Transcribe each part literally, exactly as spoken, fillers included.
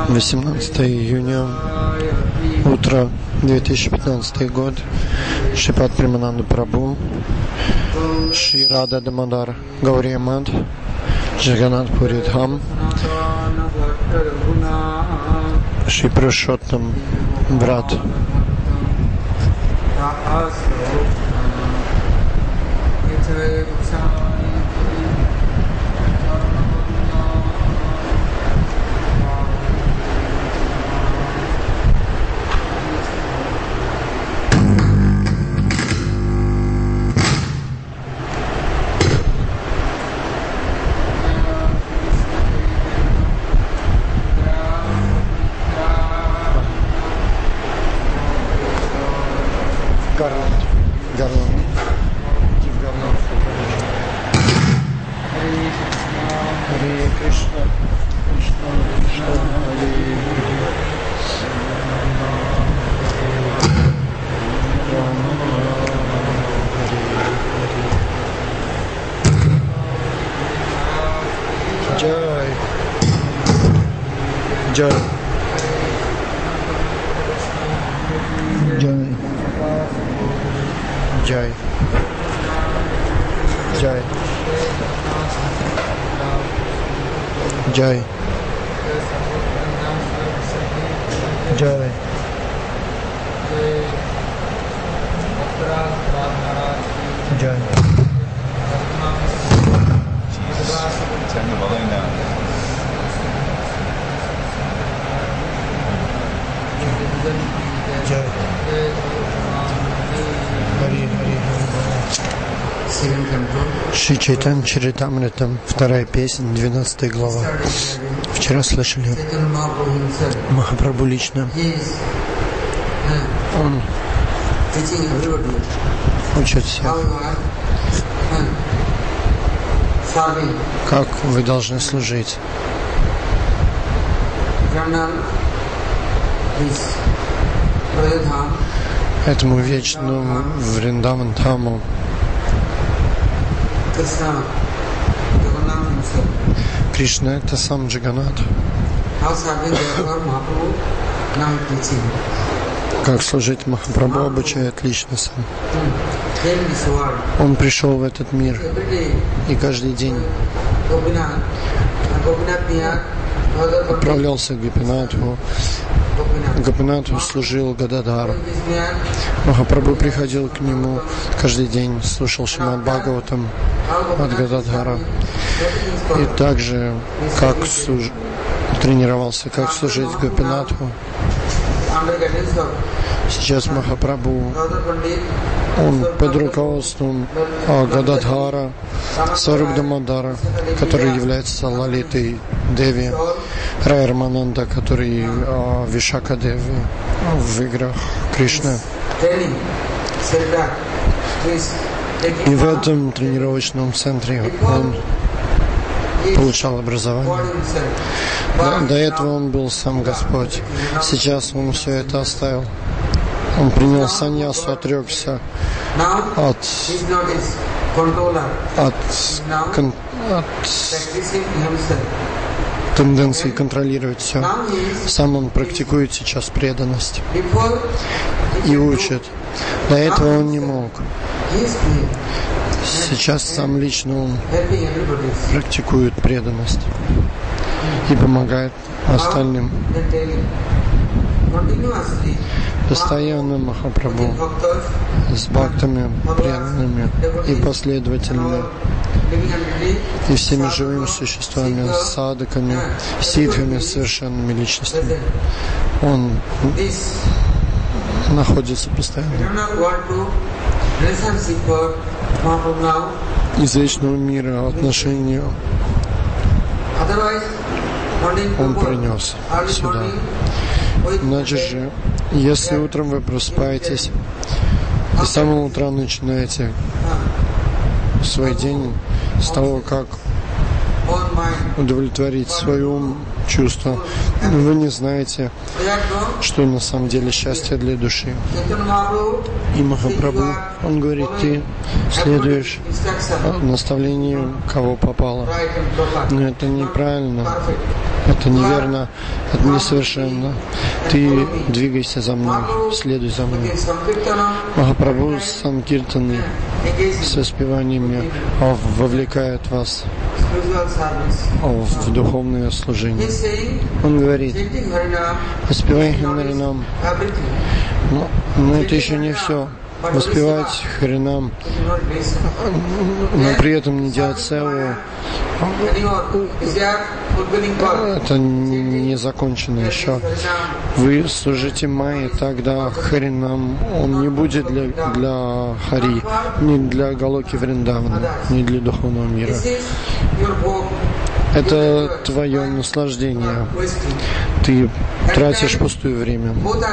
восемнадцатое июня, утро, две тысячи пятнадцатый год, Шрипад Премананда Прабху, Шри Рада Дамодар Гаурия Мат, Джаганнат Пури Дхам, Шри Пурушоттам Врат. Гарланд, Гарланд, Див Гарланд. Харе Кришна, Кришна, Кришна, Харе Джай, Джай, Джай. Jai, Jai, Jai, Jai, Jai. Шри Чайтанья Чаритамритам, вторая песня, двенадцатая глава. Вчера слышали Махапрабху лично. Он учит всех, как вы должны служить. Этому вечному Вриндаван Дхаму. Кришна — это сам Джаганнат. Как служить Махапрабху обучает лично сам. Он пришел в этот мир, и каждый день отправлялся к Гопинатху. Гопинатху служил Гададар. Махапрабху приходил к нему каждый день, слушал Шримад Бхагаватам от Гададхара. И также как служ... тренировался, как служить Гопинатху. Сейчас Махапрабху, он под руководством Гададхара, Сваруб Дамодара, который является Лалитой Деви, Рай Рамананда, который а, Вишака Деви в играх Кришны. И в этом тренировочном центре он получал образование. До, до этого он был сам Господь. Сейчас он все это оставил. Он принял саньясу, отрекся от, от, кон, от тенденции контролировать все. Сам он практикует сейчас преданность и учит. До этого он не мог. Сейчас сам лично он практикует преданность и помогает остальным. Постоянно Махапрабху с бхактами, преданными и последователями, и всеми живыми существами, садхаками, сидхами, совершенными личностями. Он находится постоянно. Из вечного мира отношения он принес сюда. Иначе же, если утром вы просыпаетесь и с самого утра начинаете свой день с того, как удовлетворить свое ум, чувство, вы не знаете, что на самом деле счастье для души. И Махапрабху, он говорит, ты следуешь наставлению, кого попало. Но это неправильно. Это неверно, это несовершенно. Ты двигайся за мной, следуй за мной. Махапрабху с санкиртаны, с воспеваниями вовлекает вас в духовное служение. Он говорит, воспевай Харинам, но, но это еще не все. Воспевать Харинам, но при этом не делать севу, это не закончено еще. Вы служите Майе, тогда Харинам, он не будет для, для Хари, не для Галоки Вриндавана, не для духовного мира. Это твое наслаждение. Ты тратишь пустое время.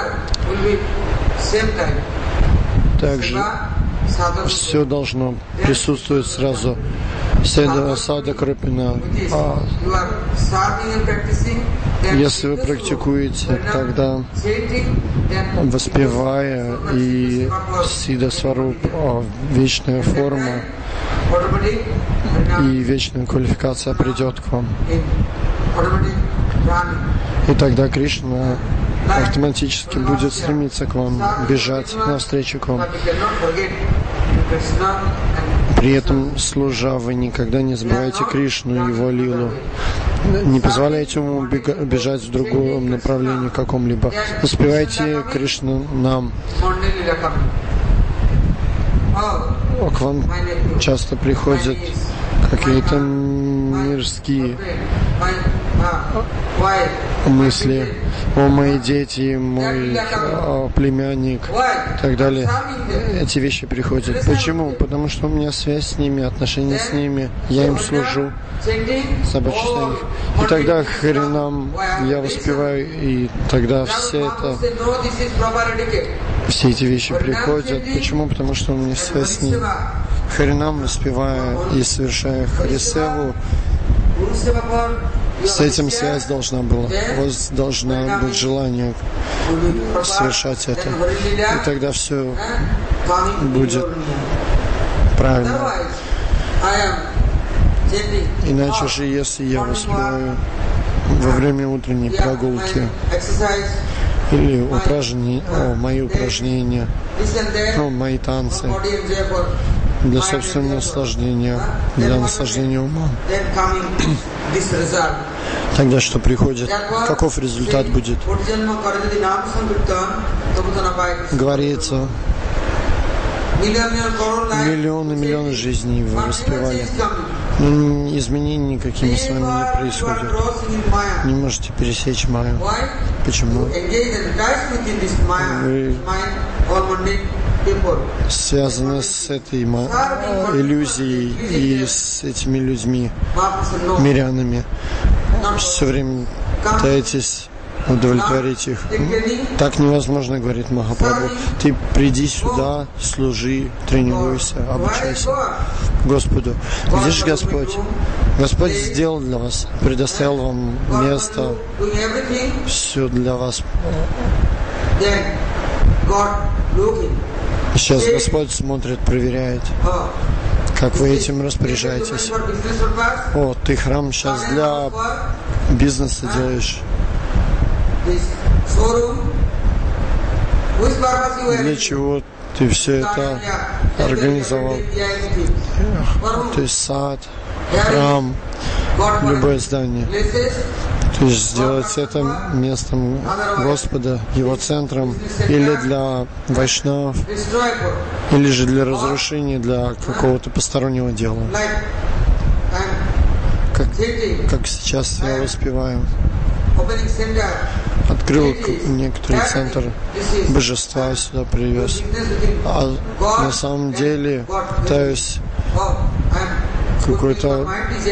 Также все должно присутствовать сразу. Седа Сада Крапина. А если вы практикуете, тогда воспевая и Сида Сваруп, вечная форма и вечная квалификация придет к вам. И тогда Кришна автоматически будет стремиться к вам, бежать навстречу к вам. При этом, служа, вы никогда не забывайте Кришну и Его лилу. Не позволяйте ему бежать в другом направлении каком-либо. Воспевайте Кришну нам. К вам часто приходят какие-то мирские мысли. О, мои дети, мой о, племянник и так далее. Эти вещи приходят. Почему? Потому что у меня связь с ними, отношения с ними. Я им служу. Собачествую. И тогда Харинам я воспеваю, и тогда все это, все эти вещи приходят. Почему? Потому что у меня связь с ними. Харинам воспевая и совершая Харисеву, с этим связь должна была. У вас должно быть желание совершать это. И тогда все будет правильно. Иначе же, если я воспеваю во время утренней прогулки или упражнения, о, мои упражнения, о, мои танцы, для собственного наслаждения, для наслаждения ума, тогда что приходит? Каков результат будет? Говорится, миллионы, миллионы жизней вы воспевали. Но изменений никакими с вами не происходит. Не можете пересечь Майю. Почему? Вы связаны с этой иллюзией и с этими людьми, мирянами. Все время пытаетесь удовлетворить их. Так невозможно, говорит Махапрабху. Ты приди сюда, служи, тренируйся, обучайся Господу. Где же Господь? Господь сделал для вас, предоставил вам место, все для вас. Сейчас Господь смотрит, проверяет, как вы этим распоряжаетесь. О, ты храм сейчас для бизнеса делаешь. Для чего ты все это организовал? То есть сад, храм, любое здание. То есть сделать это местом Господа, Его центром, или для вайшнавов, или же для разрушения, для какого-то постороннего дела. Как, как сейчас я воспеваю. Открыл некоторый центр божества, сюда привез. А на самом деле пытаюсь какой-то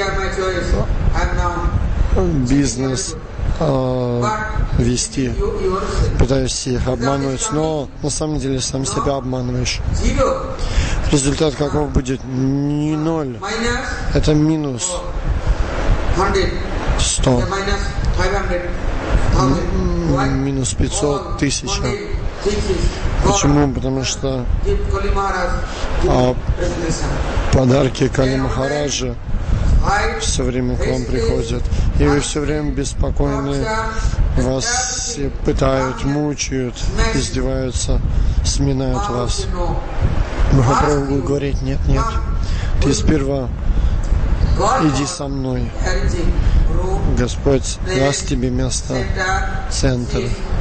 бизнес э, вести. Пытаюсь их обманывать, но на самом деле сам себя обманываешь. Результат каков будет? Не ноль. Это минус сто. Минус пятьсот тысяч. Почему? Потому что а, подарки Кали Махараджа все время к вам приходят, и вы все время беспокойны, вас пытают, мучают, издеваются, сминают вас. Махапрабху будет говорить: нет, нет, ты сперва иди со мной. Господь даст тебе место, центр.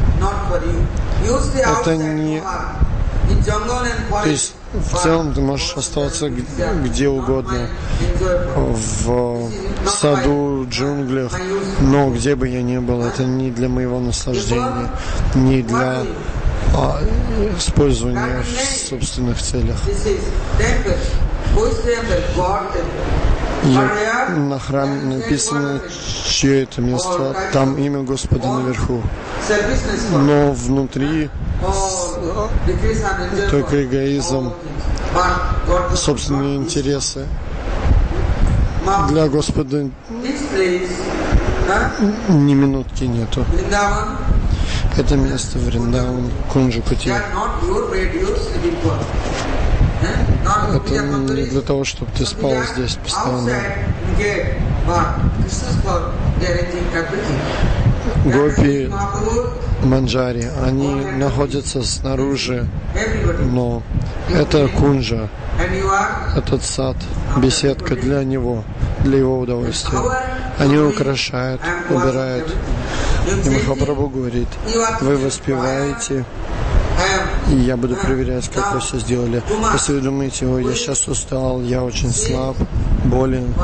Это не... То есть в целом ты можешь оставаться где угодно, в саду, в джунглях, но где бы я ни был, это не для моего наслаждения, не для а, использования в собственных целях. Я, на храме написано, чье это место, там имя Господа наверху. Но внутри только эгоизм, собственные интересы. Для Господа ни минутки нету. Это место Вриндаван, Кунджа-Пути. Это не для того, чтобы ты спал здесь постоянно. Гопи, Манджари, они находятся снаружи, но это кунджа, этот сад, беседка для него, для его удовольствия. Они украшают, убирают. И Махапрабху говорит: вы воспеваете, и я буду проверять, как вы все сделали. Если вы думаете: ой, я сейчас устал, я очень слаб, болен.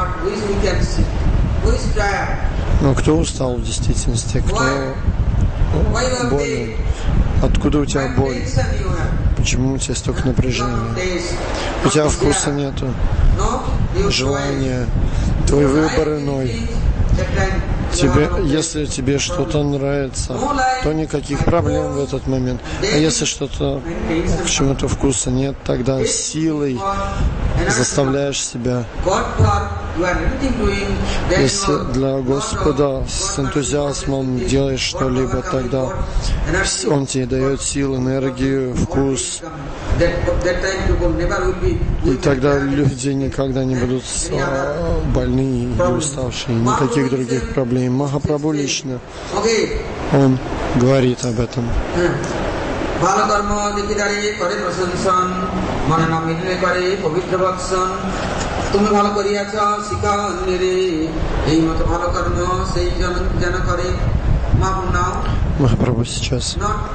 Но кто устал в действительности? Кто болен? Откуда у тебя боль? Почему у тебя столько напряжения? У тебя вкуса нету, желания, твой выбор иной. Тебе, если тебе что-то нравится, то никаких проблем в этот момент. А если что-то, к чему-то вкуса нет, тогда силой заставляешь себя. Если для Господа с энтузиазмом делаешь что-либо, тогда Он тебе дает силу, энергию, вкус. И тогда люди никогда не будут больны и уставшие, никаких других проблем. Махапрабху лично, он говорит об этом. Махапрабху сейчас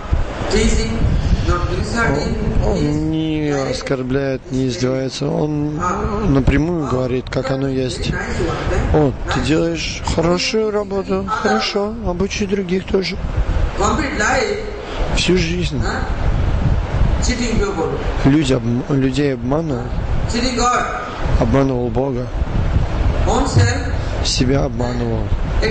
он не оскорбляет, не издевается, он напрямую говорит, как оно есть. О, ты делаешь хорошую работу, хорошо, обучи других тоже. Всю жизнь Люди, людей обманывал, обманывал Бога, себя обманывал.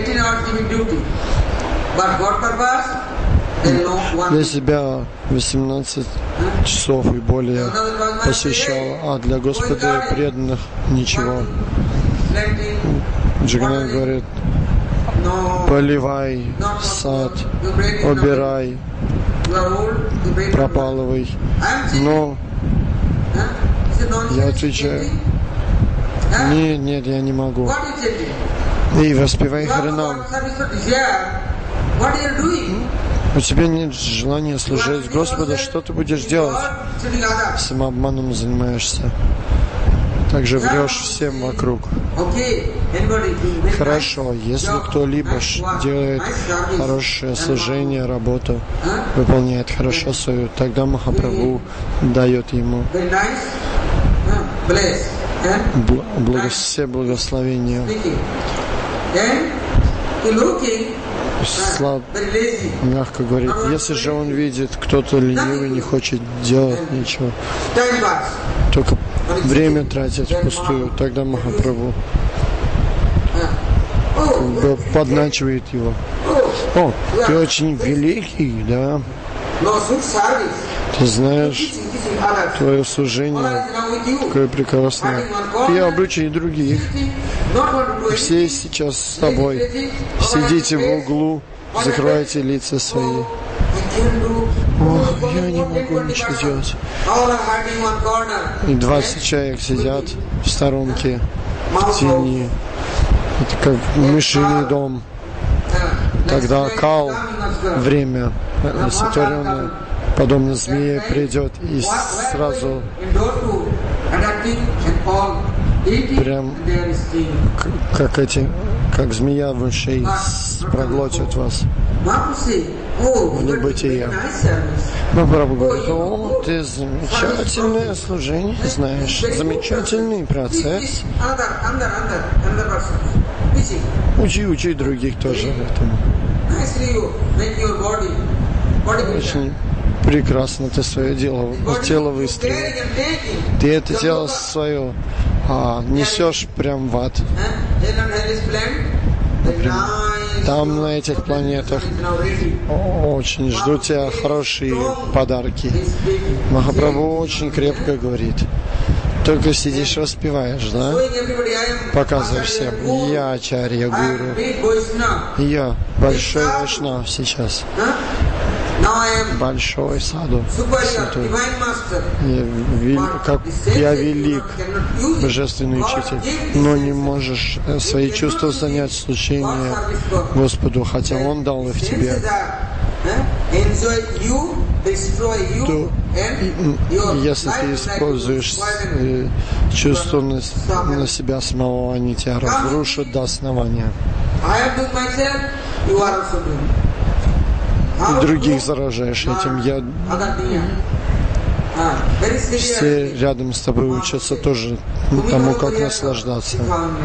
Для себя восемнадцать часов и более посвящал, а для Господа преданных ничего. Джаганнат говорит: поливай сад, убирай, пропалывай. Но я отвечаю: нет, нет, я не могу. И воспевай Харинам. У тебя нет желания служить Господу, что ты будешь делать? Самообманом занимаешься. Также врешь всем вокруг. Хорошо, если кто-либо делает хорошее служение, работу, выполняет хорошо свою, тогда Махапрабху дает ему благо, все благословения. Слаб, мягко говорит. Если же он видит, кто-то ленивый, не хочет делать ничего, только время тратит впустую, тогда Махапрабху как бы подначивает его. О, ты очень великий, да? Ты знаешь, твое служение такое прекрасное. Я обучу и других. Все сейчас с тобой. Сидите в углу, закрывайте лица свои. О, я не могу ничего делать. И двадцать человек сидят в сторонке. в тени. Это как мышиный дом. Когда кал, время сотворенное, подобно змее, придет и сразу прям как эти, как змея выше и проглотит вас в небытие. Махапрабху говорит: о, ты замечательное служение знаешь, замечательный процесс. Учи, учи других тоже этому. Очень прекрасно ты свое дело, тело выстроил. Ты это тело свое а, несешь прям в ад. Например, там на этих планетах очень ждут тебя хорошие подарки. Махапрабху очень крепко говорит. Только сидишь, распеваешь, да? Показываешь всем: я Ачарья Гуру, я большой вайшнав сейчас, большой саду, святой. Я, вел, как, я велик, божественный учитель, но не можешь свои чувства занять в служении Господу, хотя Он дал их тебе. То, если ты используешь э, чувство на, на себя самого, они тебя разрушат до основания. И других заражаешь этим. Я... Все рядом с тобой учатся тоже тому, как наслаждаться.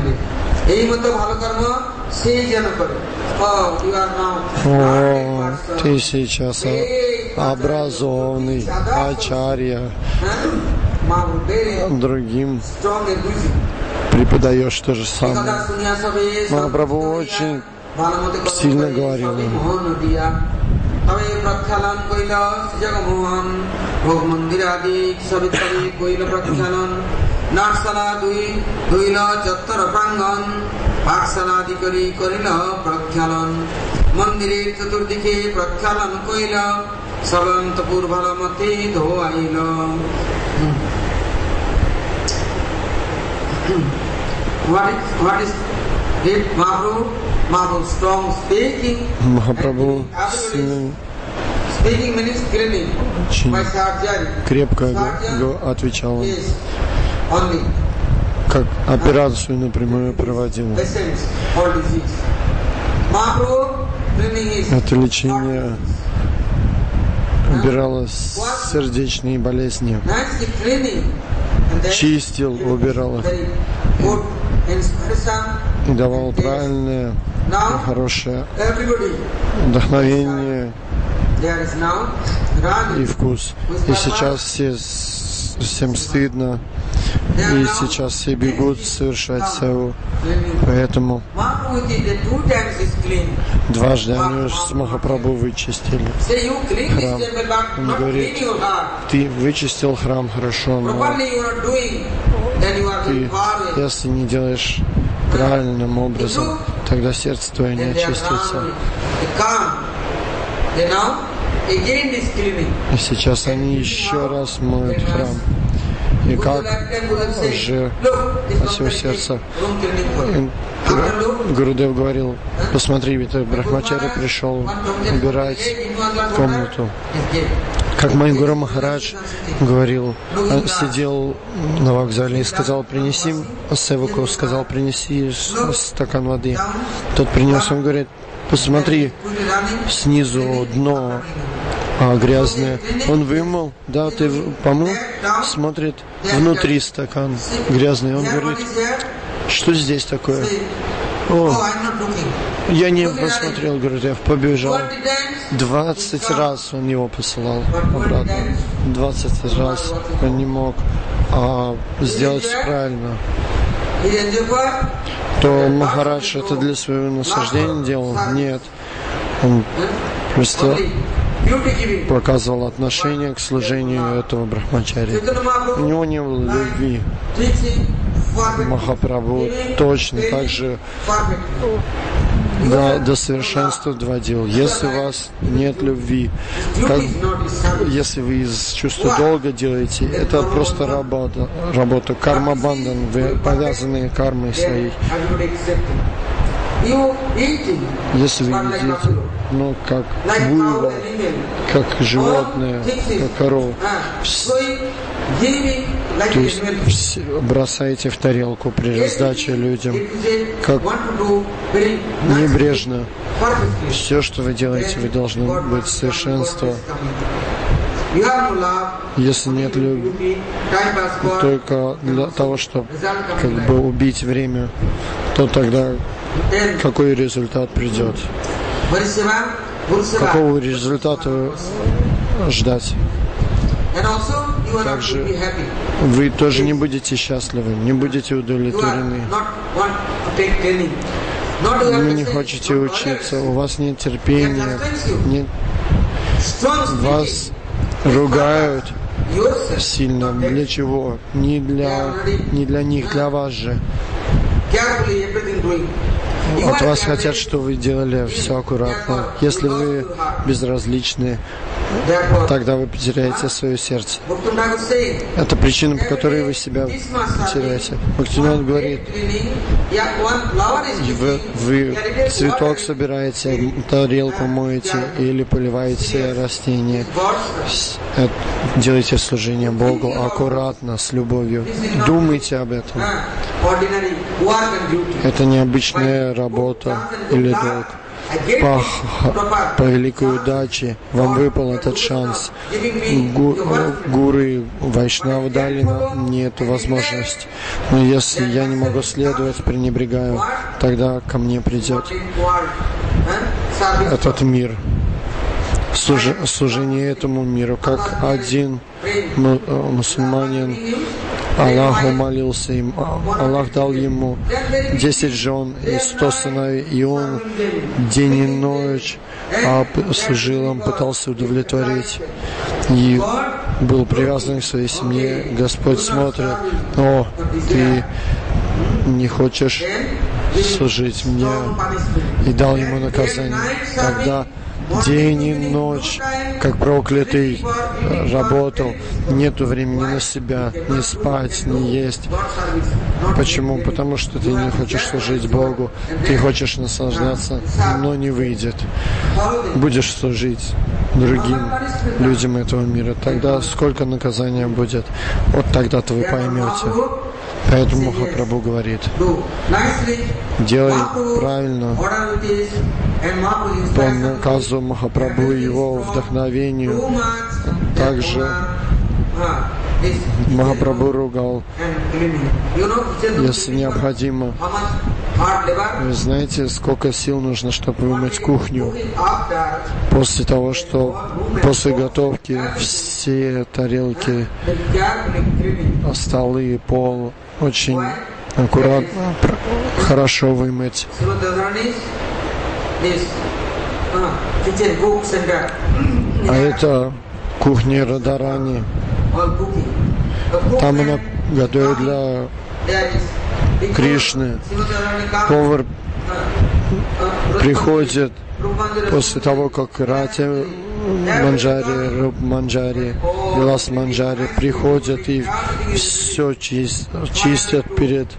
О, ты сейчас образованный ачарья, другим преподаешь то же самое. Махапрабху очень сильно говорил. মন্দিরের চতুর্দিকে প্রক্ষালন কইল, সবন্তপুর ভালমতি ধোয়াইল। What is, what is it, Mahaprabhu? Mahaprabhu strong speaking. Mahaprabhu speaking means cleaning by surgery. Крепко отвечал он. Only. Как операцию напрямую проводил. Это лечение убирало сердечные болезни, чистил, убирал их и давал правильное, хорошее вдохновение и вкус. И сейчас все, всем стыдно, и сейчас все бегут совершать севу. Поэтому дважды они с Махапрабху вычистили храм. Он говорит: ты вычистил храм хорошо, но ты, если не делаешь правильным образом, тогда сердце твое не очистится. И сейчас они еще раз моют храм. И как же от всего сердца. Гурудев говорил: посмотри, это Брахмачарья пришел убирать комнату. Как мой Гуру Махарадж говорил, он сидел на вокзале и сказал: принеси севаку, сказал: принеси стакан воды. Тот принес, он говорит: посмотри, снизу дно а, грязное. Он вымыл, да, ты помыл, смотрит, внутри стакан грязный. Он говорит: что здесь такое? О, я не посмотрел, Гурудев, побежал. Двадцать раз он его посылал обратно. Двадцать раз он не мог а, сделать все правильно. То Махарадж это для своего наслаждения делал? Нет. Он просто показывал отношение к служению этого Брахмачари. У него не было любви. до, до совершенства доводил. Если у вас нет любви, как, если вы из чувства долга делаете, это просто работа, работа карма-бандан, вы повязаны кармой своей. Если вы едите, ну, как буйвол, как животное, как корова, то есть бросаете в тарелку при раздаче людям, как небрежно. Все, что вы делаете, вы должны быть совершенство. Если нет любви, только для того, чтобы как бы убить время, то тогда какой результат придет? Какого результата ждать? Также вы тоже не будете счастливы, не будете удовлетворены. Вы не хотите учиться, у вас нет терпения, нет, вас ругают сильно. Для чего? Не для, не для них, для вас же. От вас хотят, что вы делали все аккуратно. Если вы безразличны, тогда вы потеряете свое сердце. Это причина, по которой вы себя теряете. Бхактивинода говорит, вы, вы цветок собираете, тарелку моете или поливаете растения. Делайте служение Богу аккуратно, с любовью. Думайте об этом. Это необычная работа или долг. По, по великой удаче вам выпал этот шанс. Гу, гуры, вайшнавы дали мне эту возможность. Но если я не могу следовать, пренебрегаю, тогда ко мне придет этот мир. Служ, служение этому миру, как один мусульманин Аллаху молился им, Аллах дал ему десять жен и сто сыновей, и он день и ночь служил им, пытался удовлетворить, и был привязан к своей семье. Господь смотрит, о, ты не хочешь служить мне, и дал ему наказание. Тогда день и ночь, как проклятый, работал. Нету времени на себя, не спать, не есть. Почему? Потому что ты не хочешь служить Богу. Ты хочешь наслаждаться, но не выйдет. Будешь служить другим людям этого мира. Тогда сколько наказания будет? Вот тогда-то вы поймете. Поэтому Махапрабху говорит, делай правильно по наказу Махапрабху и его вдохновению. Также Махапрабху ругал, если необходимо. Вы знаете, сколько сил нужно, чтобы вымыть кухню? После того, что после готовки все тарелки, столы, пол очень аккуратно, хорошо вымыть. А это кухня Радарани. Там она готовит для Кришны. Повар приходит после того, как Рати Манджари, Руб Манджари, Вилас Манджари приходят и все чист, чистят перед,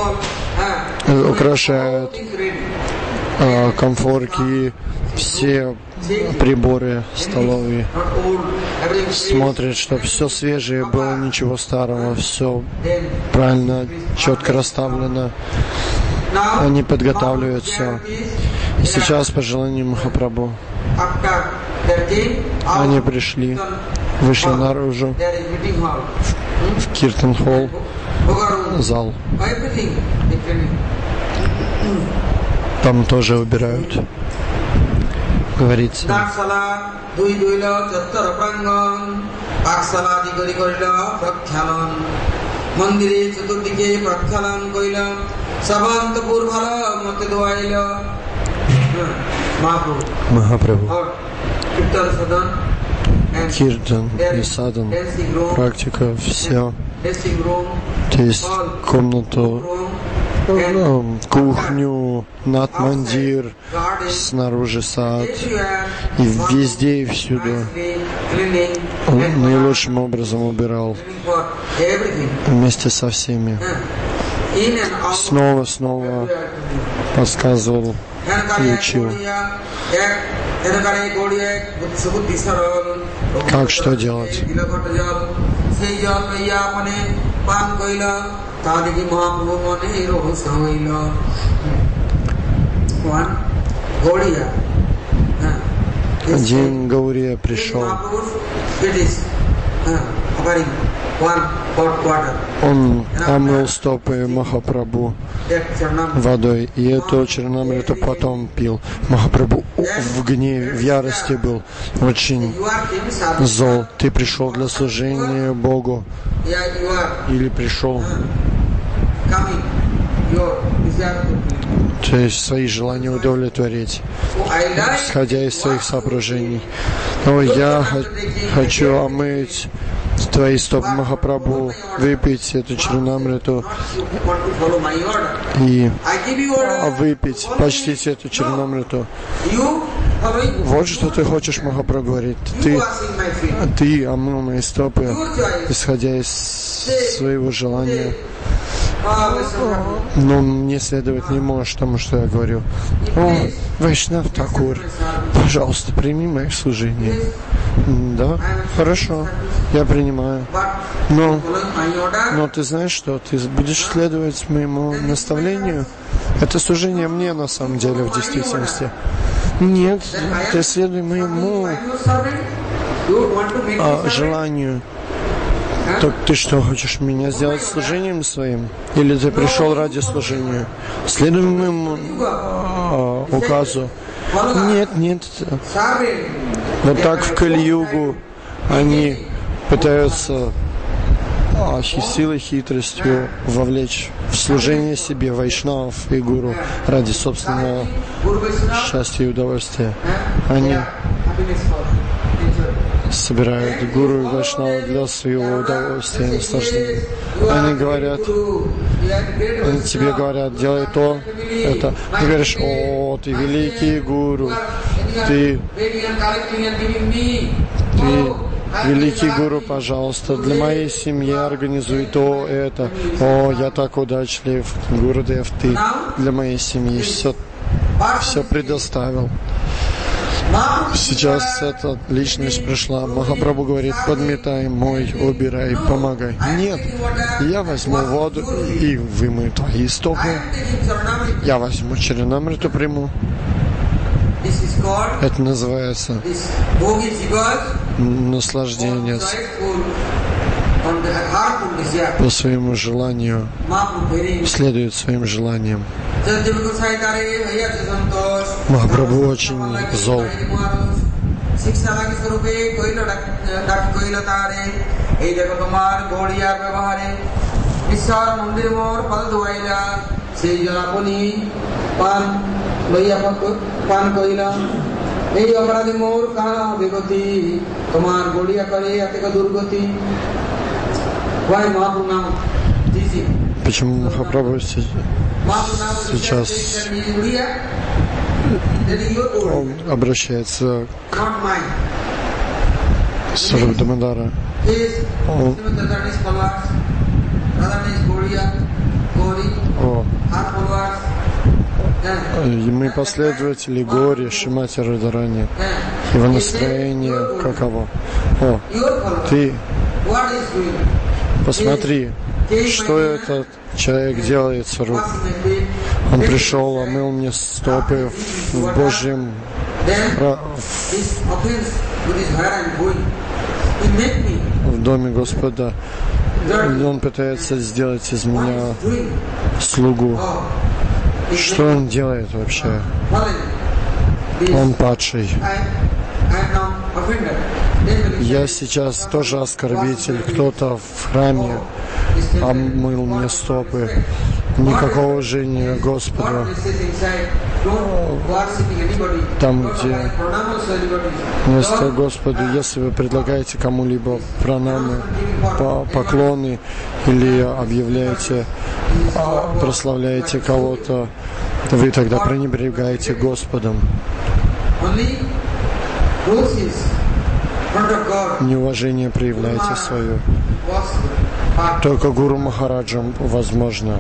украшают э, комфорки, все приборы столовые, смотрят, чтобы все свежее было, ничего старого, все правильно, четко расставлено. Они подготавливают все. И сейчас, по желанию Махапрабху, они пришли, вышли наружу, в, в Киртан-холл, зал. Там тоже убирают. Говорится. Махапрабху. Киртан и садан, практика, все. То есть комнату кухню, над мандир, снаружи сад, и везде и всюду он наилучшим образом убирал вместе со всеми. Снова, снова подсказывал и учил, как что делать. Один Гаурия пришел. Он омыл стопы Махапрабху водой, и эту Чарнамриту потом пил. Махапрабху в гневе, в ярости был, очень зол. Ты пришел для служения Богу или пришел, то есть свои желания удовлетворить, исходя из своих соображений. Но я хочу омыть твои стопы Махапрабху, выпить эту Чарнамриту и выпить, почтить эту Чарнамриту. Вот что ты хочешь, Махапрабху говорит. Ты, ты омыл мои стопы, исходя из своего желания. Но мне следовать не можешь тому, что я говорю. О, Вайшнав Такур, пожалуйста, прими мое служение. Да, хорошо, я принимаю. Но, но ты знаешь что? Ты будешь следовать моему наставлению? Это служение мне на самом деле в действительности. Нет, ты следуй моему а, желанию. Так ты что, хочешь меня сделать служением своим? Или ты пришел ради служения? Следуй моему а, указу. Нет, нет. Вот так в Кали-югу они пытаются а, силой, хитростью вовлечь в служение себе вайшнавов и гуру ради собственного счастья и удовольствия. Они собирают гуру и вайшнава для своего удовольствия и наслаждения. Они говорят, они тебе говорят, делай то, это. Ты говоришь, о, ты великий гуру, ты, ты великий гуру, пожалуйста, для моей семьи организуй то, это. О, я так удачлив, Гурудев, ты для моей семьи все, все предоставил. Сейчас эта личность пришла. Махапрабху говорит, подметай, мой, убирай, помогай. Нет, я возьму воду и вымою твои стопы. Я возьму Чарнамриту, приму. Это называется наслаждение по своему желанию, следует своим желаниям. Махапрабху очень зол. Почему Махапрабху сейчас он обращается к Сварупа Дамодара? Он... О. Мы последователи Гори, Шримати Радхарани. Его настроение каково? О, ты посмотри, что этот человек делает, Сваруп. Он пришел, омыл мне стопы в Божьем в доме Господа. И он пытается сделать из меня слугу. Что он делает вообще? Он падший. Я сейчас тоже оскорбитель. Кто-то в храме омыл мне стопы. Никакого уважения Господу. там, где вместо Господу, если вы предлагаете кому-либо пранамы, поклоны или объявляете, прославляете кого-то, вы тогда пренебрегаете Господом. Неуважение проявляете свое. Только Гуру Махараджам возможно.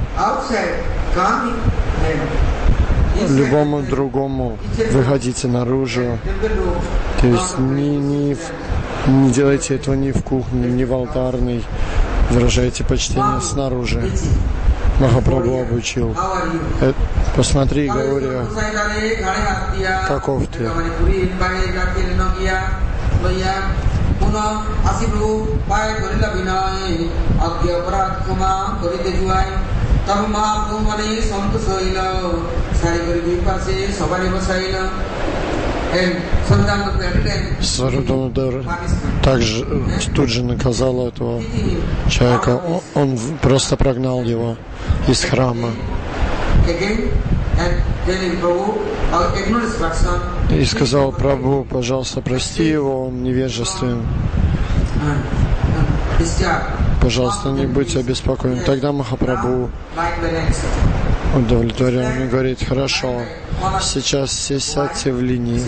Любому другому выходите наружу. То есть не, не, не делайте этого ни в кухне, ни в алтарной. Выражайте почтение снаружи. Махапрабху обучил. Это, посмотри, Гаурия, каков ты. Сарадамадар также тут же наказал этого человека. Он, он просто прогнал его из храма. И сказал: Прабху, пожалуйста, прости его, он невежествен. Пожалуйста, не будьте обеспокоены. Тогда Махапрабху удовлетворен и говорит: хорошо, сейчас все сядьте в линии.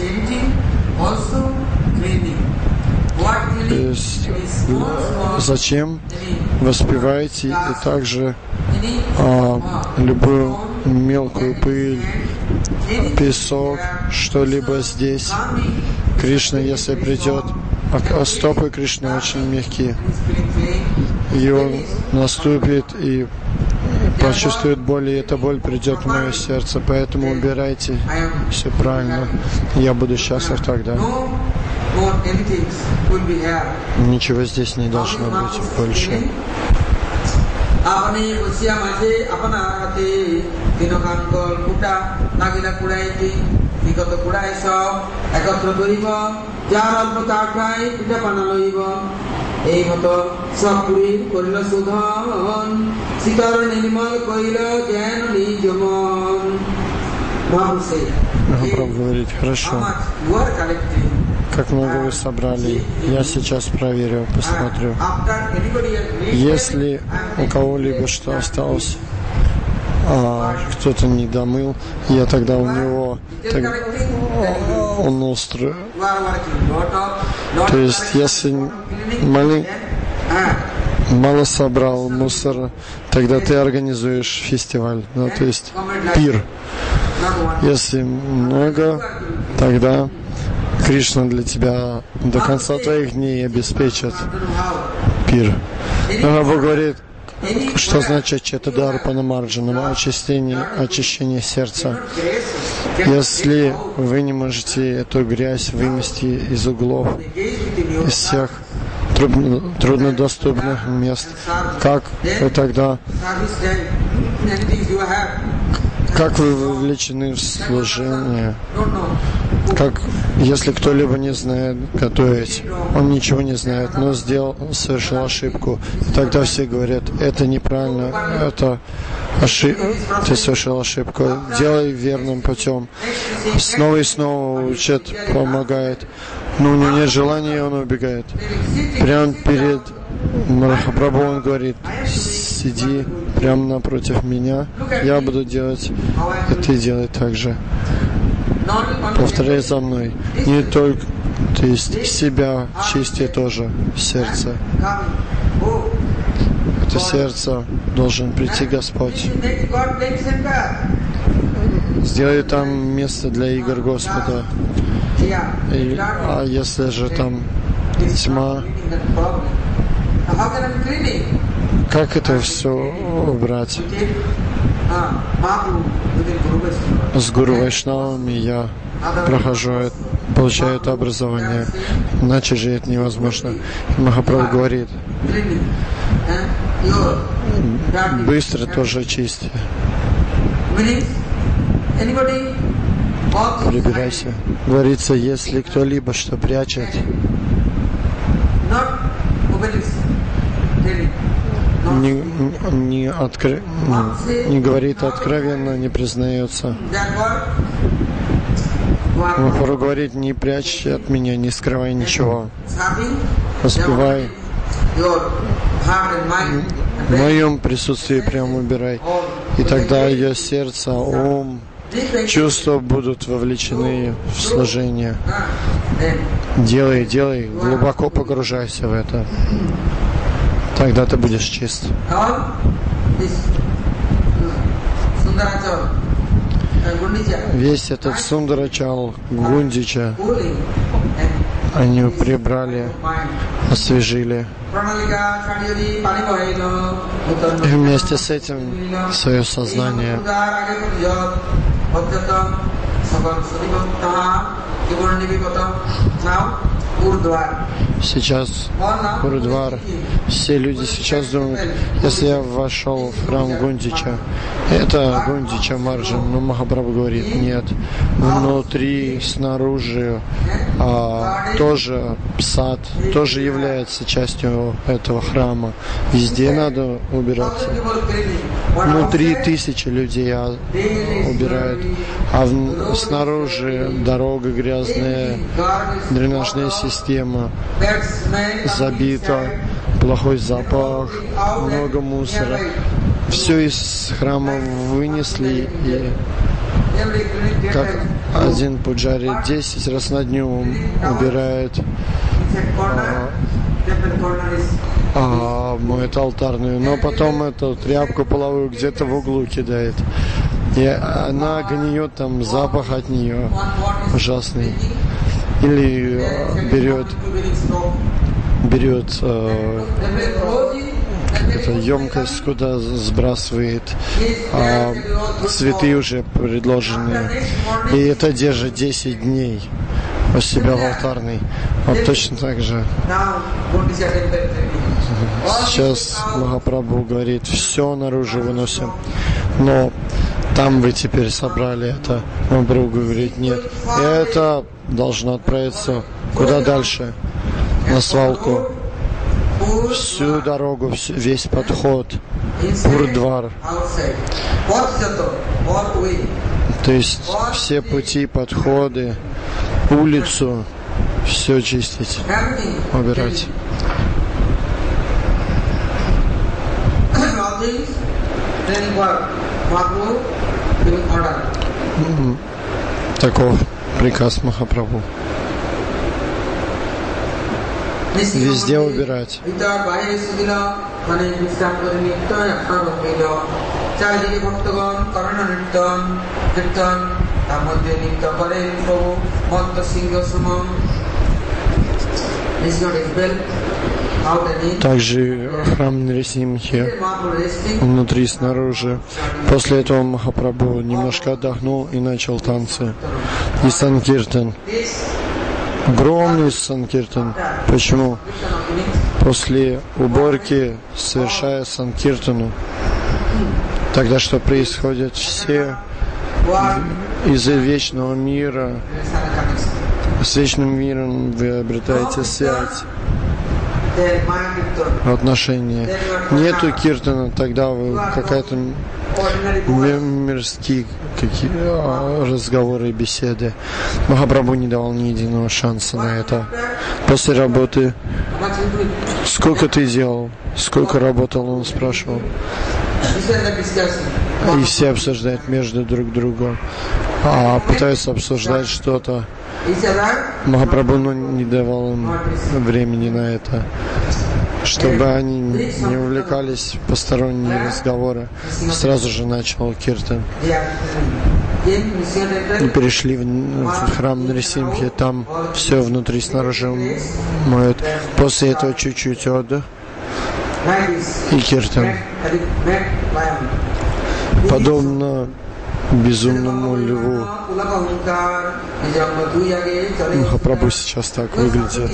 Есть, зачем воспеваете и также а, любую мелкую пыль, песок, что-либо здесь. Кришна, если придет, а стопы Кришны очень мягкие, и он наступит и почувствует боль, и эта боль придет в мое сердце, поэтому убирайте все правильно, я буду счастлив тогда. Ничего здесь не должно быть больше. Махапрабху говорит: хорошо, как много вы собрали, я сейчас проверю, посмотрю. Если у кого-либо что осталось, а кто-то не домыл, я тогда у него так, он устрою. То есть, если мали, мало собрал мусора, тогда ты организуешь фестиваль, да, то есть пир. Если много, тогда Кришна для тебя до конца твоих дней обеспечит пир. Махапрабху говорит, что значит Четадарпана Марджана, очищение, очищение сердца. Если вы не можете эту грязь вымести из углов, из всех трудно, труднодоступных мест, как вы тогда, как вы вовлечены в служение? Как если кто-либо не знает готовить, он ничего не знает, но сделал, совершил ошибку, тогда все говорят: это неправильно, это ошибка, ты совершил ошибку, делай верным путем. Снова и снова учат, помогает, но у него нет желания, и он убегает. Прямо перед Махапрабху он говорит: сиди прямо напротив меня, я буду делать, и ты делай так же. Повторяй за мной. Не только, то есть себя чисти тоже, сердце. Это сердце должен прийти Господь. Сделай там место для игр Господа. И, а если же там тьма, как это все убрать? С Гуру Вайшнавами я прохожу, получаю это образование. Иначе же это невозможно. Махапрабху говорит: быстро тоже чисти. Прибирайся. Говорится, если кто-либо что прячет, не, не, откры... не говорит откровенно, не признается. Махапрабху говорит: не прячь от меня, не скрывай ничего. Воспевай. В моем присутствии прямо убирай. И тогда ее сердце, ум, чувства будут вовлечены в служение. Делай, делай, глубоко погружайся в это. Тогда ты будешь чист. Весь этот Сундарачал, Гундича, они прибрали, освежили. И вместе с этим свое сознание. Сейчас Гурудвар, все люди сейчас думают, если я вошел в храм Гундича, это Гундича Марджан, но Махапрабху говорит: нет, внутри, снаружи а, тоже сад, тоже является частью этого храма. Везде надо убираться. Внутри тысячи людей убирают, а в, снаружи дорога грязная, дренажная система забита, плохой запах, много мусора. Все из храма вынесли, и как один пуджари десять раз на дню убирает, а, а, моет алтарную, но потом эту тряпку половую где-то в углу кидает. И она гниет, там запах от нее ужасный. Или э, берет, берет э, это емкость, куда сбрасывает а, цветы уже предложенные. И это держит десять дней у себя в алтарной. Вот точно так же. Сейчас Махапрабху говорит: все наружу выносим. Но там вы теперь собрали это. Махапрабху говорит: нет. Это должно отправиться куда дальше? На свалку. Всю дорогу, всю, весь подход, Гурудвар. То есть все пути, подходы, улицу, все чистить, убирать. Таков приказ Махапрабху. Везде убирать. Также храм Нарисимхи внутри, снаружи. После этого Махапрабху немножко отдохнул и начал танцы. И санкиртан. Огромный санкиртан. Почему? После уборки, совершая санкиртану, тогда что происходит? Все из вечного мира, с вечным миром вы обретаете связь, отношения. Нету киртана, тогда вы какая-то мирские какие разговоры и беседы. Махапрабху не давал ни единого шанса на это. После работы: сколько ты делал? Сколько работал? Он спрашивал. И все обсуждают между друг другом, а пытаются обсуждать что-то. Махапрабху ну, не давал им времени на это, чтобы они не увлекались в посторонние разговоры. Сразу же начал киртан. И перешли в, в храм Нарисимхи, там все внутри, снаружи моют. После этого чуть-чуть отдых и киртан. Подобно безумному льву. Махапрабху сейчас так выглядит.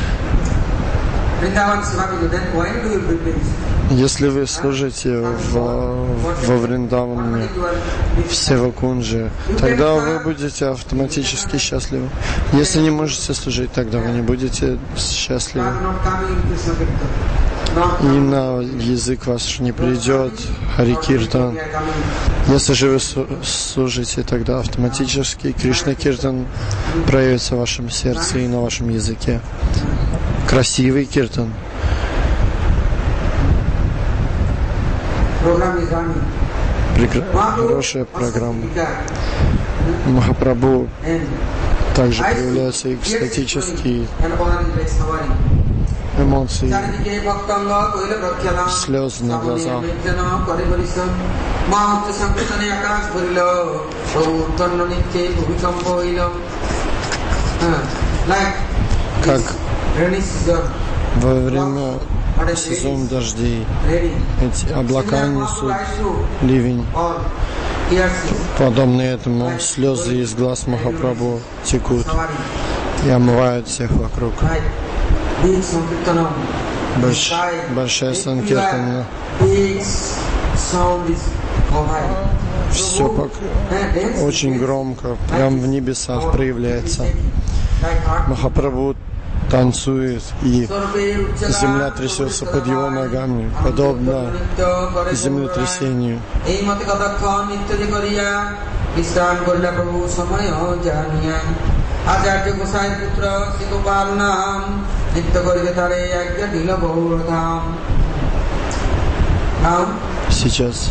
Если вы служите в, во Вриндаване, в Севакунже, тогда вы будете автоматически счастливы. Если не можете служить, тогда вы не будете счастливы. и на язык ваш не придет Хари Киртан. Если же вы служите, тогда автоматически Кришна Киртан проявится в вашем сердце и на вашем языке. Красивый Киртан. Прекра... Хорошая программа. Махапрабху также появляются экстатические эмоции, слезы на глазах. Как во время сезона дождей эти облака несут ливень. Подобно этому слезы из глаз Махапрабху текут и омывают всех вокруг. Больш, большая санкиртана. Все пок... очень громко, прямо в небесах проявляется. Махапрабху танцует, и земля трясется под его ногами, подобно землетрясению. Сейчас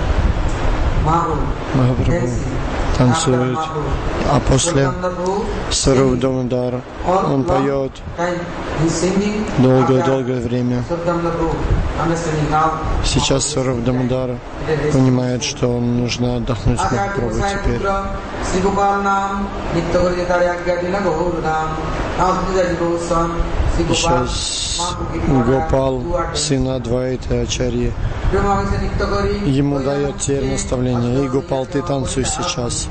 Махапрабху танцует, а после Саруб Дамодар он поет долгое-долгое время. Сейчас Саруб Дамодар понимает, что нужно отдохнуть Махапрабху теперь. Сейчас Гопал, сын Адвайты Ачарьи, ему дает теперь наставление. И Гопал, ты танцуй сейчас.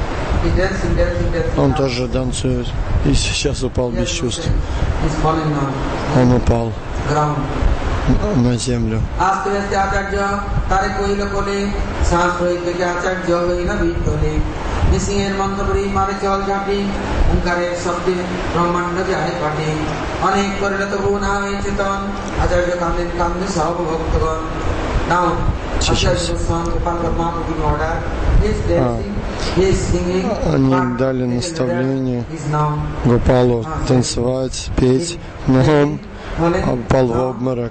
Он тоже танцует. И сейчас упал без чувств. Он упал на землю. Сейчас а, они дали наставление Гопалу танцевать, петь, но он упал в обморок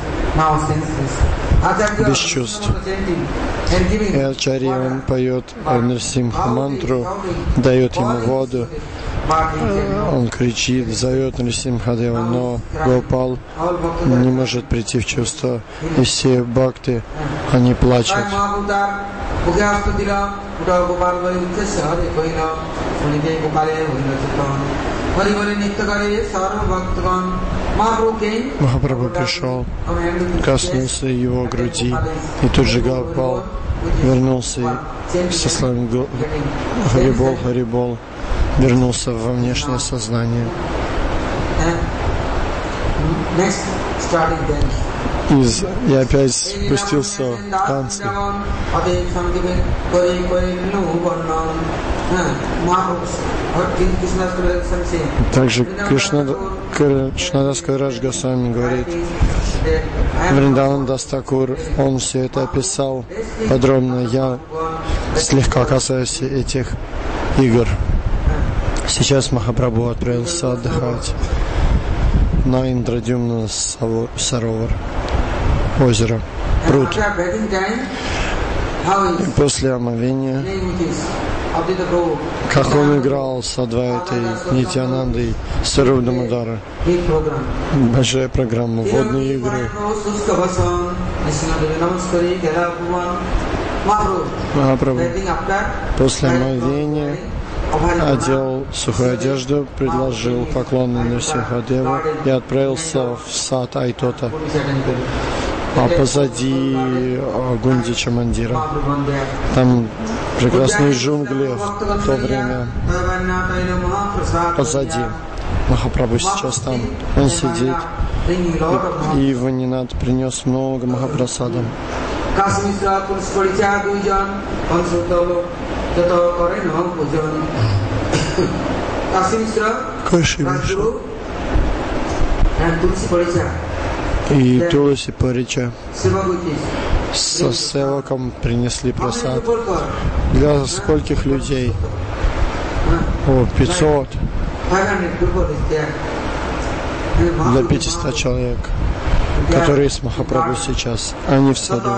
без чувств. И Ачарья, он поет Нарсимха мантру, дает ему воду, он кричит, зовет Нарсимхадева, но Гопал не может прийти в чувство, и все бхакты, они плачут. Махапрабху пришел, коснулся его груди, и тут же Гопал вернулся со словами Харибол, Харибол, вернулся во внешнее сознание. Из, и опять спустился в танцы. Также Кришна, Кришнадас Кавирадж Госвами говорит, Вриндаван Дас Такур, он все это описал подробно. Я слегка касаюсь этих игр. Сейчас Махапрабху отправился отдыхать на Индрадюмна Саровар, озеро, пруд. И после омовения, как он играл с Адвайтой, Нитьянандой, Саруб Дамодара. Большая программа, водные игры. Махапрабху после омовения одел сухую одежду, предложил поклоны Нарсимхадеву и отправился в сад Айтота, а позади Гундича Мандира. Там прекрасные джунгли в то время. Позади. Махапрабху сейчас там. Он сидит, и, и Ванинат принес много Махапрасадам. И Туласи Парича со севаком принесли просад. Для скольких людей? О, пятьсот. Для пятисот человек, которые с Махапрабху сейчас. Они в саду.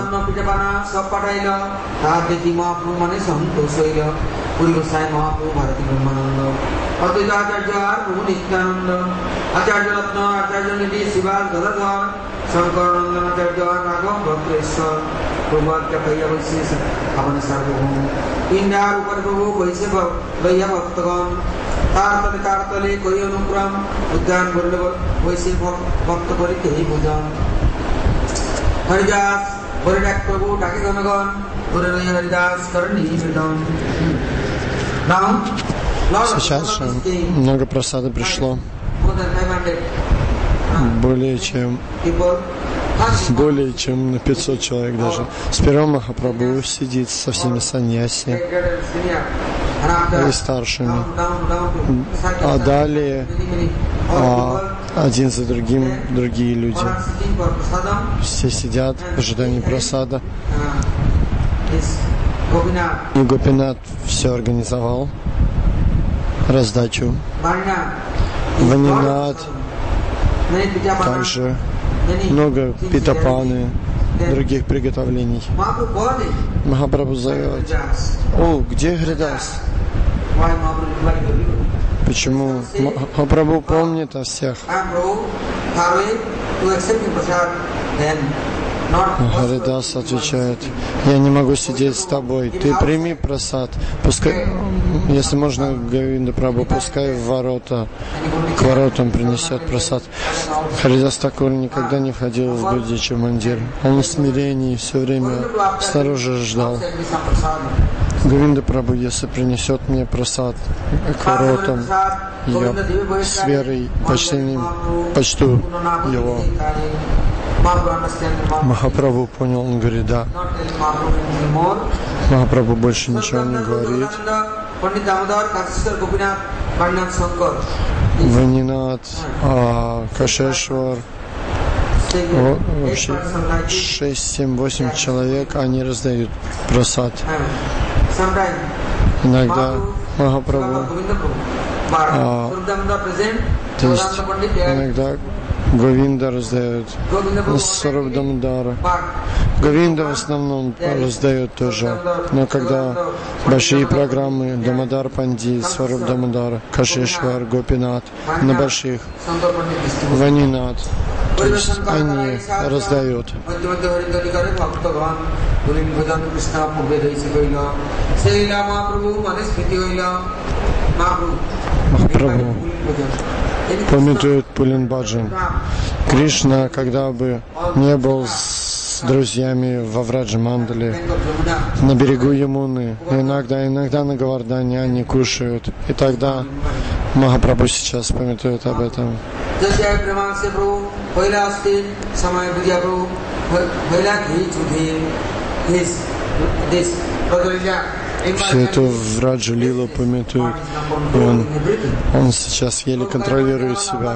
Сейчас же много просады пришло. Более чем более чем на пятьсот человек даже. Сперва Махапрабху сидит со всеми саньяси и старшими, а далее а, один за другим другие люди. Все сидят в ожидании просада. И Гопинат все организовал, раздачу. Ванинат, также много питапаны, других приготовлений. Махапрабху зовет: о, где Гридас? Почему? Махапрабху помнит о всех. Гридас отвечает: я не могу сидеть с тобой, ты прими прасад, пускай, если можно, Говинда Прабху, пускай в ворота, к воротам принесет прасад. Харидас Такур никогда не входил в Гудичи Мандир, он в смирении все время снаружи ждал. Говинда Прабху, если принесет мне прасад к воротам, я с верой почтением почту его. Махапрабху понял, он говорит: да. Махапрабху больше ничего не говорит. Ванинат, а, Кашешвар, о, вообще шесть, семь, восемь человек, они раздают прасад. Иногда Махапрабху, а, то есть иногда Говинда раздает Сваруб Дамодара. Говинда в основном раздает тоже. Но когда большие программы, Дамодар Пандит, Сваруб Дамодара, Кашешвар, Гопинат, на больших, Ванинат, то есть они раздают. Махапрабху памятует Пулин Баджан. Кришна, когда бы не был с друзьями во Враджа Мандале, на берегу Ямуны, иногда, иногда на Говардхане они кушают. И тогда Махапрабху сейчас памятует об этом. Все это Враджа Лилу памятует. И он, он сейчас еле контролирует себя.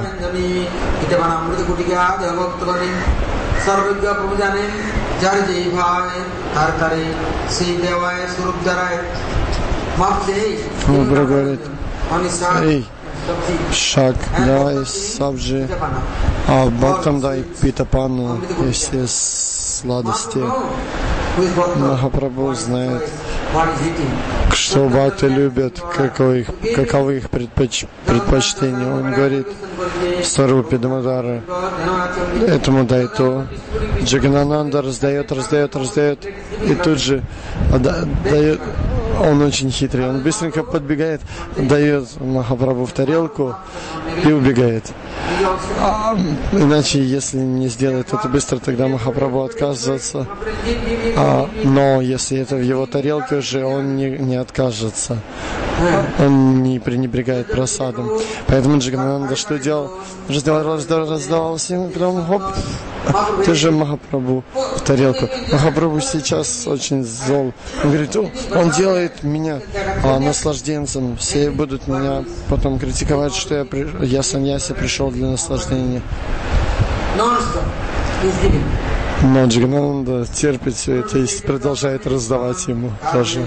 Махапрабху говорит: эй, шаг, давай сабджи, а бхактам дай питапану и все сладости. Махапрабху знает, что бхакты любят, каковы их, каковы их предпоч, предпочтения. Он говорит Сварупе Дамодара: этому дай то. Джаганананда раздает, раздает, раздает, и тут же дает. Он очень хитрый, он быстренько подбегает, дает Махапрабху в тарелку и убегает. А, иначе, если не сделает это быстро, тогда Махапрабху отказывается. А, но если это в его тарелке уже, он не, не откажется. Он не пренебрегает просадом. Поэтому Джаганананда что делал? Раздавал, раздавал, раздавал всем, потом хоп, ты же Махапрабху в тарелку. Махапрабху сейчас очень зол. Он говорит: о, он делает меня а, наслажденцем. Все будут меня потом критиковать, что я, при... я саньяси пришел для наслаждения. Но Джигананда терпит все это и продолжает раздавать ему тоже.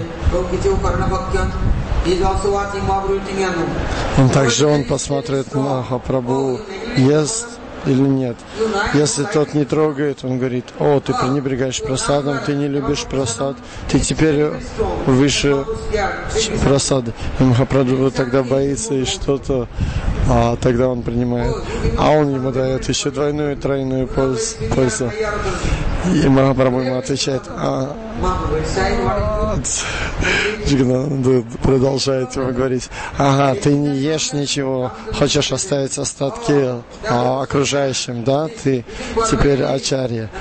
Он также он посмотрит на Махапрабху, ест или нет. Если тот не трогает, он говорит: о, ты пренебрегаешь прасадом, ты не любишь прасад, ты теперь выше прасады. И Махапрабху тогда боится и что-то, а тогда он принимает. А он ему дает еще двойную и тройную пользу. И Махапрабху ему отвечает: а Джигананда продолжает ему говорить: ага, ты не ешь ничего, хочешь оставить остатки а, окружающим, да? Ты теперь ачарья.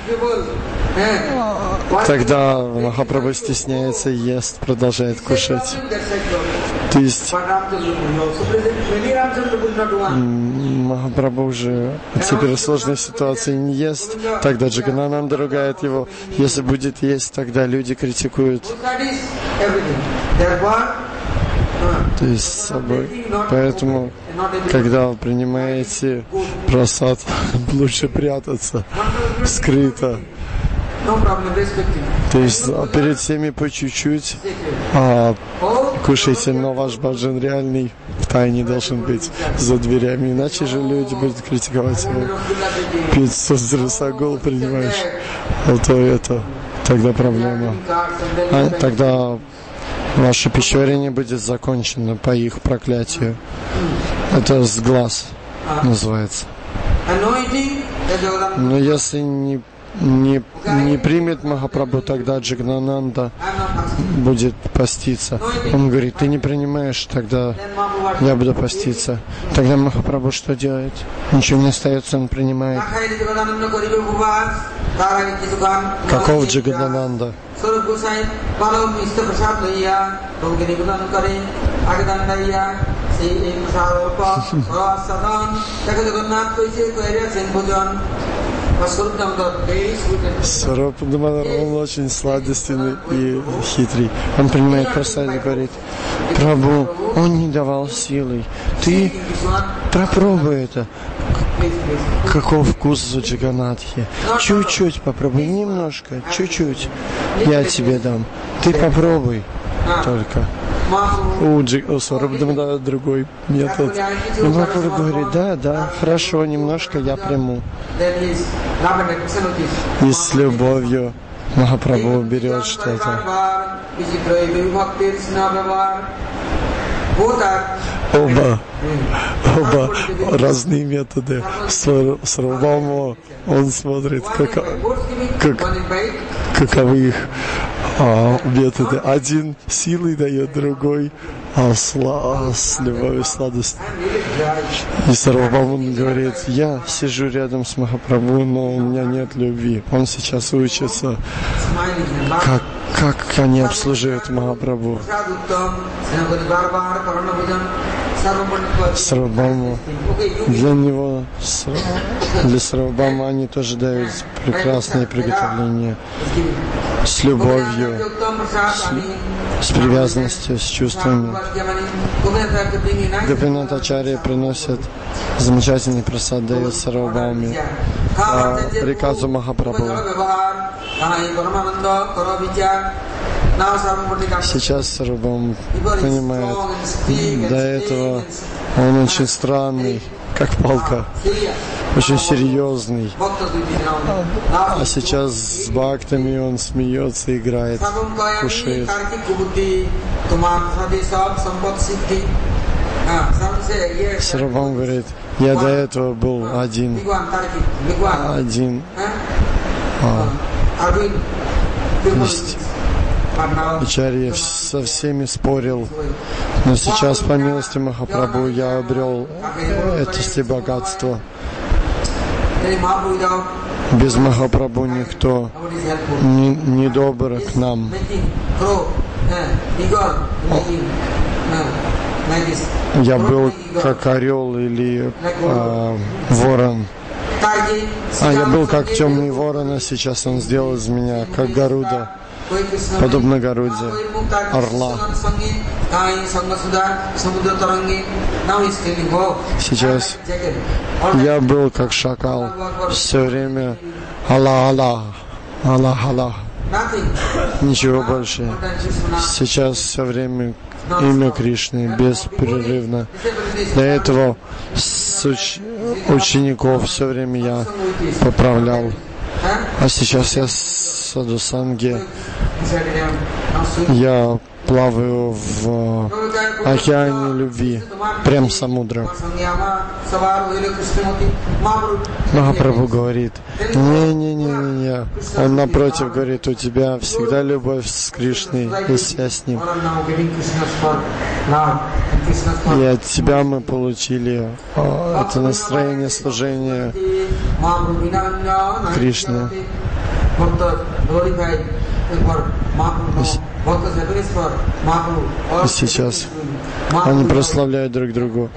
Тогда Махапрабху стесняется и ест, продолжает кушать. То есть Махапрабху уже теперь в сложной ситуации не ест, тогда Джигананда ругает его. Если будет есть, тогда люди критикуют. То есть с собой. Поэтому, когда вы принимаете прасад, лучше прятаться скрыто. То есть перед всеми по чуть-чуть а, кушайте, но ваш баджан реальный в тайне должен быть за дверями, иначе же люди будут критиковать его. пятьсот рисагол принимаешь, а то это, тогда проблема. А, тогда ваше пищеварение будет закончено по их проклятию. Это с глаз называется. Но если не Не, не примет Махапрабху, тогда Джигананда будет поститься. Он говорит: ты не принимаешь, тогда я буду поститься. Тогда Махапрабху что делает? Ничего не остается, он принимает. Каков Джигананда? Сварупадамадар, он очень сладостный и хитрый. Он принимает прасад и говорит: Прабху, он не давал силы. Ты попробуй это. Каков вкус у Джаганатхи? Чуть-чуть попробуй, немножко, чуть-чуть. Я тебе дам. Ты попробуй только. У, Джи, у Сварупадамадара другой метод. И Махапрабху говорит: да, да, хорошо, немножко я приму. И с любовью Махапрабху берет что-то. Оба, оба разные методы. Сарвабхаума, он смотрит, как, как, каковы их а, методы. Один силой дает, другой а, сла, с любовью, сладость. И Сарвабхаума говорит: я сижу рядом с Махапрабху, но у меня нет любви. Он сейчас учится, как, как они обслуживают Махапрабху. Сарвабхаума, для него, для Сарвабхаума они тоже дают прекрасные приготовления с любовью, с, с привязанностью, с чувствами. Гопинатачарья приносит замечательный прасад, дает Сарвабхауме по приказу Махапрабху. Сейчас Сарвабхаума понимает, до этого он очень странный, как палка, очень серьезный. А сейчас с бхактами он смеется, играет, кушает. Сарвабхаума говорит: я до этого был один, один. А, есть, Ачарья со всеми спорил, но сейчас, по милости Махапрабху, я обрел это все богатство. Без Махапрабху никто не, не добр к нам. Я был как орел или а, ворон. А я был как темный ворон, а сейчас он сделал из меня как Гаруда. подобно груди орла. Сейчас я был как шакал, все время Аллах, Аллах, Аллах, Аллах. Ничего больше. Сейчас все время имя Кришны, беспрерывно. До этого с уч... учеников все время я поправлял. А сейчас я с садхусанги. Я плаваю в океане любви, прям самудра. Махапрабху говорит, не-не-не-не, он напротив говорит, у тебя всегда любовь с Кришной и связь с ним. И от тебя мы получили о, это настроение служения Кришне. И сейчас они прославляют друг друга.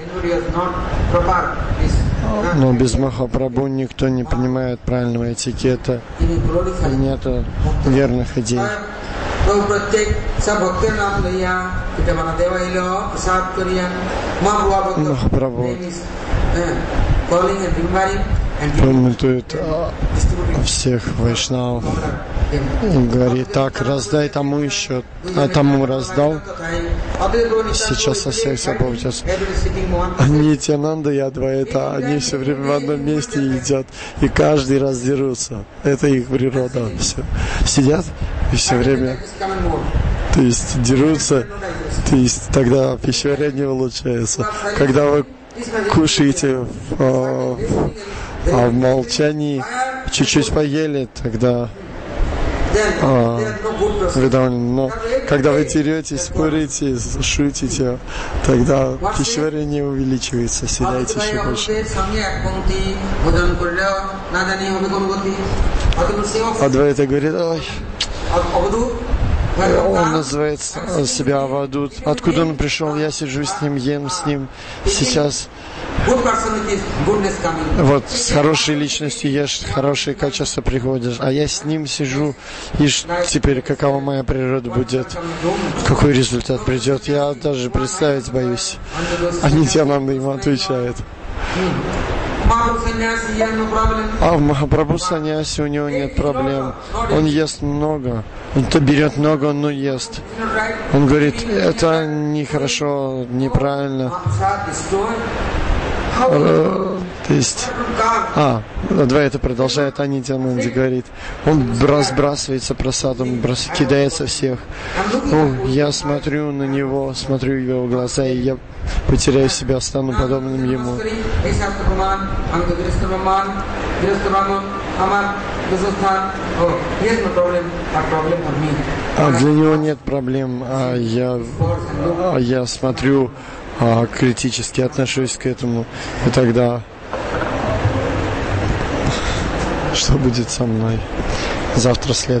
Но без Махапрабху никто не понимает правильного этикета, и нет верных идей. Махапрабху комментует всех вайшнавов и говорит, так, раздай тому еще, а тому раздал. Сейчас со всех собой сейчас Нитьянанда и Адвайта, они все время в одном месте едят, и каждый раз дерутся. Это их природа. Все. Сидят и все время, то есть дерутся, то есть тогда пищеварение улучшается. Когда вы кушаете а, а в молчании, чуть-чуть поели, тогда а, когда, но, когда вы деретесь, спорите, шутите, тогда пищеварение увеличивается, съедаете еще больше. Адвайта говорит, ой, он называет себя Авадут. Откуда он пришел? Я сижу с ним, ем с ним. Сейчас вот с хорошей личностью ешь, хорошие качества приходишь, а я с ним сижу, и теперь какова моя природа будет, какой результат придет, я даже представить боюсь. А Нитьянанда ему отвечает. А в Махапрабху саньяси у него нет проблем. Он ест много. Он-то берет много, но ест. Он говорит, это нехорошо, неправильно. То есть, а, два это продолжает, а Нитьянанди говорит, он разбрасывается просадом, брос, кидается всех. О, я смотрю на него, смотрю в его глаза, и я потеряю себя, стану подобным ему. А для него нет проблем, а я, а я смотрю, а критически отношусь к этому, и тогда что будет со мной? Завтра следует.